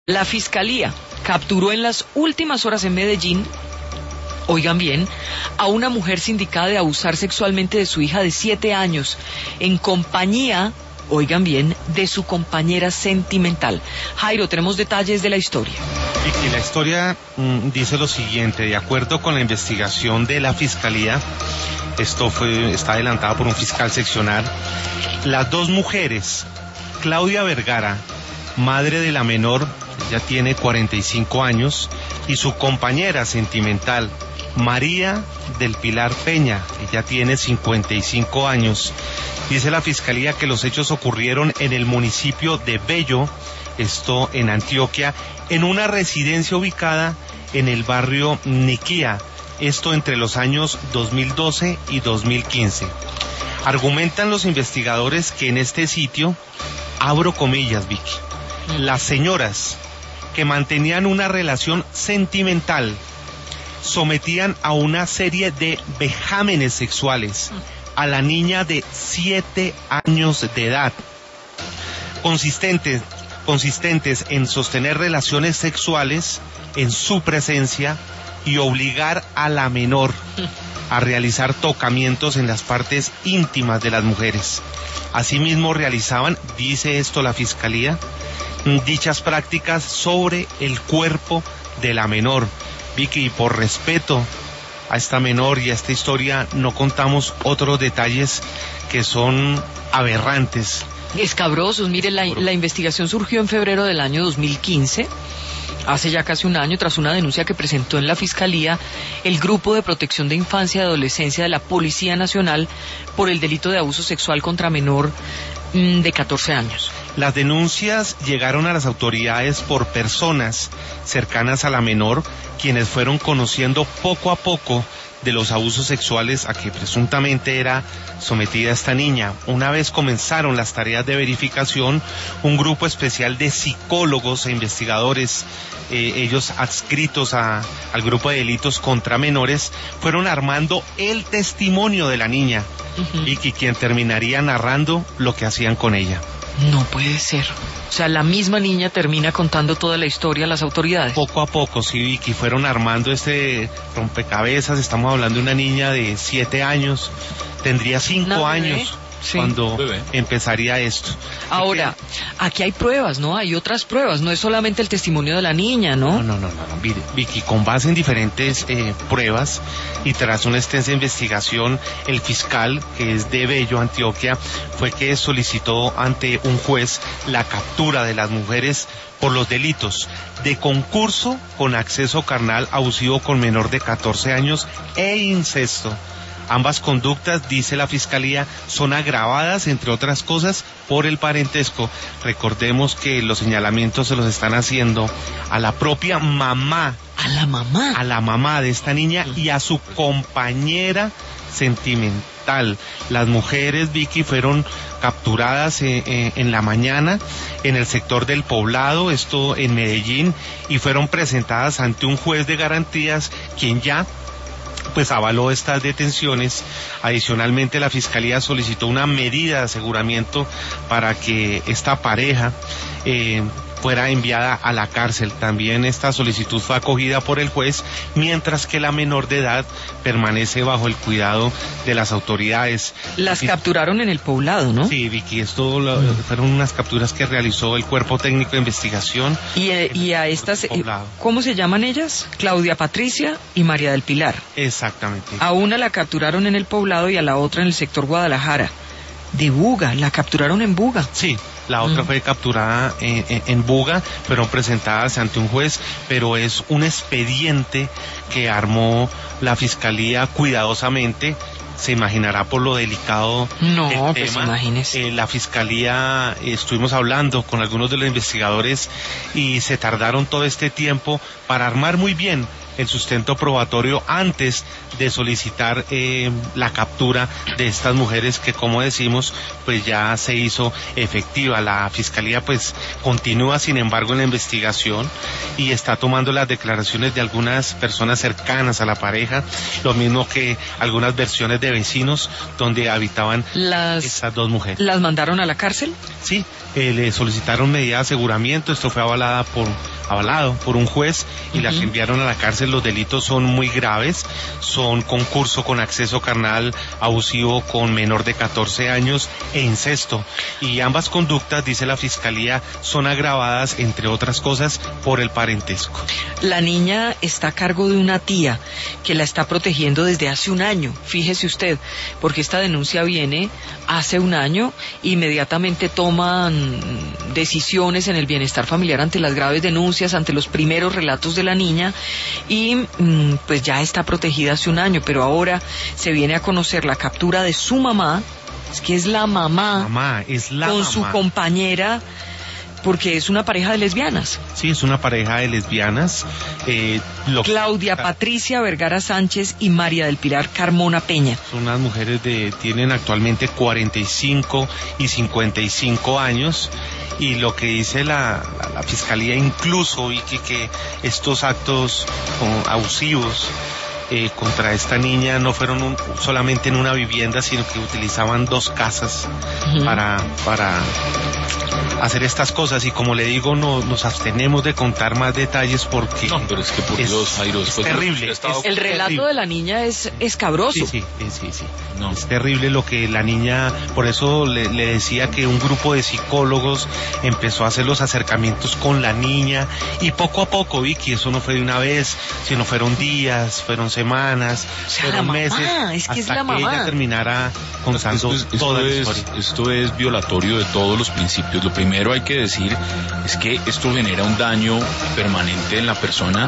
La Fiscalía capturó en las últimas horas en Medellín, oigan bien, a una mujer sindicada de abusar sexualmente de su hija de 7 años, en compañía, oigan bien, de su compañera sentimental. Jairo, tenemos detalles de la historia. Y la historia dice lo siguiente: de acuerdo con la investigación de la Fiscalía, está adelantada por un fiscal seccional, las dos mujeres, Claudia Vergara, madre de la menor, ya tiene 45 años, y su compañera sentimental, María del Pilar Peña, ella tiene 55 años. Dice la Fiscalía que los hechos ocurrieron en el municipio de Bello, esto en Antioquia, en una residencia ubicada en el barrio Niquía, esto entre los años 2012 y 2015. Argumentan los investigadores que en este sitio, abro comillas, Vicky, las señoras que mantenían una relación sentimental sometían a una serie de vejámenes sexuales a la niña de 7 años de edad, consistentes en sostener relaciones sexuales en su presencia y obligar a la menor a realizar tocamientos en las partes íntimas de las mujeres. Asimismo realizaban, dice esto la Fiscalía, dichas prácticas sobre el cuerpo de la menor. Vicky, por respeto a esta menor y a esta historia, no contamos otros detalles que son aberrantes. Escabrosos. Mire, la investigación surgió en febrero del año 2015, hace ya casi un año, tras una denuncia que presentó en la Fiscalía el Grupo de Protección de Infancia y Adolescencia de la Policía Nacional por el delito de abuso sexual contra menor de 14 años. Las denuncias llegaron a las autoridades por personas cercanas a la menor, quienes fueron conociendo poco a poco de los abusos sexuales a que presuntamente era sometida esta niña. Una vez comenzaron las tareas de verificación, un grupo especial de psicólogos e investigadores, ellos adscritos al grupo de delitos contra menores, fueron armando el testimonio de la niña y quien terminaría narrando lo que hacían con ella. No puede ser. O sea, la misma niña termina contando toda la historia a las autoridades. Poco a poco, sí, Vicky, fueron armando este rompecabezas. Estamos hablando de una niña de 7 años, tendría 5 años. Sí. Cuando empezaría esto. Ahora, aquí hay pruebas, ¿no? Hay otras pruebas, no es solamente el testimonio de la niña, ¿no? No, Vicky, con base en diferentes pruebas y tras una extensa investigación, el fiscal, que es de Bello, Antioquia, fue que solicitó ante un juez la captura de las mujeres por los delitos de concurso con acceso carnal abusivo con menor de 14 años e incesto. Ambas conductas, dice la Fiscalía, son agravadas, entre otras cosas, por el parentesco. Recordemos que los señalamientos se los están haciendo a la propia mamá. ¿A la mamá? A la mamá de esta niña y a su compañera sentimental. Las mujeres, Vicky, fueron capturadas en la mañana en el sector del Poblado, esto en Medellín, y fueron presentadas ante un juez de garantías, quien ya pues avaló estas detenciones. Adicionalmente, la Fiscalía solicitó una medida de aseguramiento para que esta pareja fuera enviada a la cárcel. También esta solicitud fue acogida por el juez, mientras que la menor de edad permanece bajo el cuidado de las autoridades. Las capturaron en el Poblado, ¿no? Sí, Vicky, fueron unas capturas que realizó el Cuerpo Técnico de Investigación. Y a estas, ¿cómo se llaman ellas? Claudia Patricia y María del Pilar. Exactamente. A una la capturaron en el Poblado y a la otra en el sector Guadalajara. De Buga, la capturaron en Buga. Sí. La otra fue capturada en Buga, fueron presentadas ante un juez, pero es un expediente que armó la Fiscalía cuidadosamente. Se imaginará por lo delicado del tema. Imagínese. La Fiscalía, estuvimos hablando con algunos de los investigadores y se tardaron todo este tiempo para armar muy bien el sustento probatorio antes de solicitar la captura de estas mujeres que, como decimos, pues ya se hizo efectiva. La Fiscalía pues continúa, sin embargo, en la investigación y está tomando las declaraciones de algunas personas cercanas a la pareja, lo mismo que algunas versiones de vecinos donde habitaban esas dos mujeres. ¿Las mandaron a la cárcel? Sí, le solicitaron medida de aseguramiento, esto fue avalado por un juez y las enviaron a la cárcel. Los delitos son muy graves, son concurso con acceso carnal abusivo con menor de 14 años e incesto, y ambas conductas, dice la Fiscalía, son agravadas, entre otras cosas, por el parentesco. La niña está a cargo de una tía que la está protegiendo desde hace un año, fíjese usted, porque esta denuncia viene hace un año, inmediatamente toman decisiones en el bienestar familiar ante las graves denuncias, ante los primeros relatos de la niña, y pues ya está protegida hace un año, pero ahora se viene a conocer la captura de su mamá, es que es la mamá, con su compañera, porque es una pareja de lesbianas. Sí, es una pareja de lesbianas. Claudia Patricia Vergara Sánchez y María del Pilar Carmona Peña. Son unas mujeres tienen actualmente 45 y 55 años. Y lo que dice la Fiscalía, incluso, y que estos actos abusivos contra esta niña no fueron solamente en una vivienda, sino que utilizaban dos casas para hacer estas cosas, y como le digo, nos abstenemos de contar más detalles porque no, pero es que por Dios, Jairo, es terrible. El relato de la niña es escabroso. Sí. No. Es terrible lo que la niña, por eso le decía que un grupo de psicólogos empezó a hacer los acercamientos con la niña, y poco a poco, Vicky, eso no fue de una vez, sino fueron días, fueron semanas, o sea, fueron meses, es que hasta es la que ella terminara contando toda la historia. Esto es violatorio de todos los principios. Lo primero hay que decir es que esto genera un daño permanente en la persona,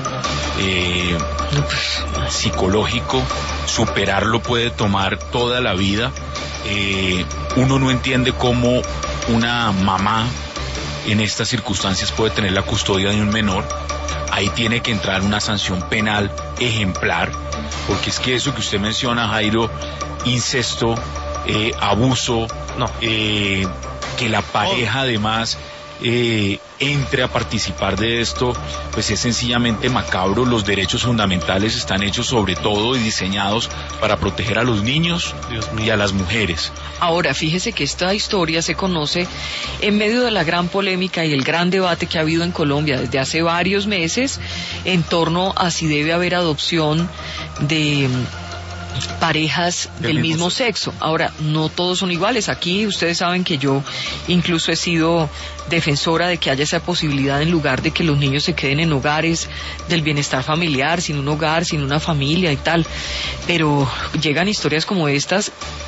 psicológico. Superarlo puede tomar toda la vida. Uno no entiende cómo una mamá en estas circunstancias puede tener la custodia de un menor. Ahí tiene que entrar una sanción penal ejemplar, porque es que eso que usted menciona, Jairo, incesto, abuso, que la pareja además entre a participar de esto, pues es sencillamente macabro. Los derechos fundamentales están hechos sobre todo y diseñados para proteger a los niños y a las mujeres. Ahora, fíjese que esta historia se conoce en medio de la gran polémica y el gran debate que ha habido en Colombia desde hace varios meses en torno a si debe haber adopción de parejas del mismo sexo. Ahora, no todos son iguales. Aquí ustedes saben que yo incluso he sido defensora de que haya esa posibilidad, en lugar de que los niños se queden en hogares del bienestar familiar, sin un hogar, sin una familia y tal. Pero llegan historias como estas